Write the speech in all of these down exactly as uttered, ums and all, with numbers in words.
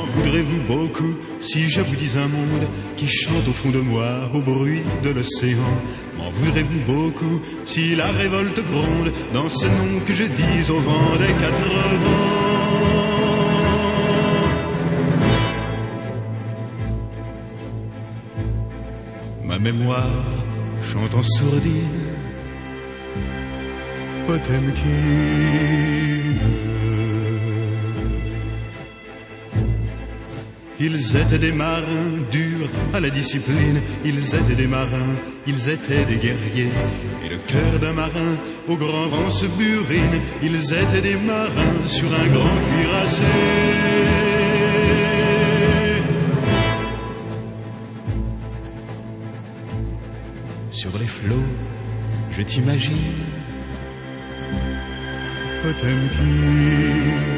voudrez-vous beaucoup si je vous dis un monde qui chante au fond de moi au bruit de l'océan? M'en voudrez-vous beaucoup si la révolte gronde dans ce nom que je dis au vent des quatre vents? Ma mémoire chante en sourdine Potemkin. Ils étaient des marins durs à la discipline, ils étaient des marins, ils étaient des guerriers. Et le cœur d'un marin au grand vent se burine, ils étaient des marins sur un grand cuirassé. Sur les flots, je t'imagine Potemkin.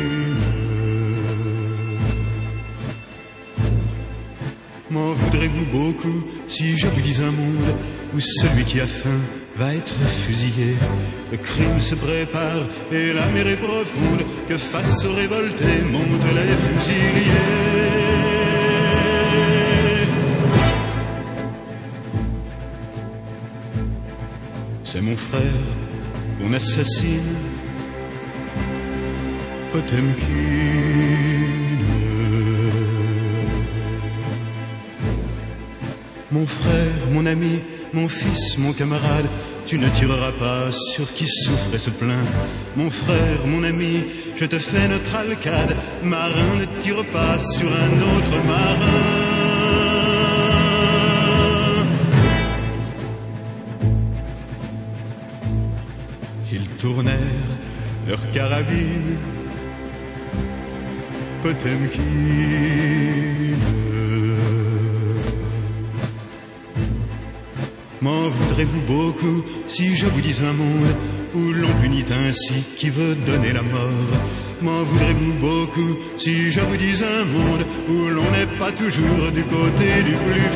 M'en voudrez-vous beaucoup si je vous dis un monde où celui qui a faim va être fusillé? Le crime se prépare et la mer est profonde, que face aux révoltés montent les fusiliers. C'est mon frère qu'on assassine, Potemkin. Mon frère, mon ami, mon fils, mon camarade, tu ne tireras pas sur qui souffre et se plaint. Mon frère, mon ami, je te fais notre alcade, marin ne tire pas sur un autre marin. Ils tournèrent leurs carabines, Potemkin. M'en voudrez-vous beaucoup si je vous dis un monde où l'on punit ainsi qui veut donner la mort? M'en voudrez-vous beaucoup si je vous dis un monde où l'on n'est pas toujours du côté du plus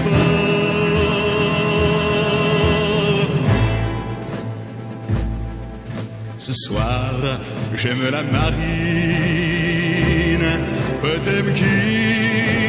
fort? Ce soir, j'aime la marine, Potemkin.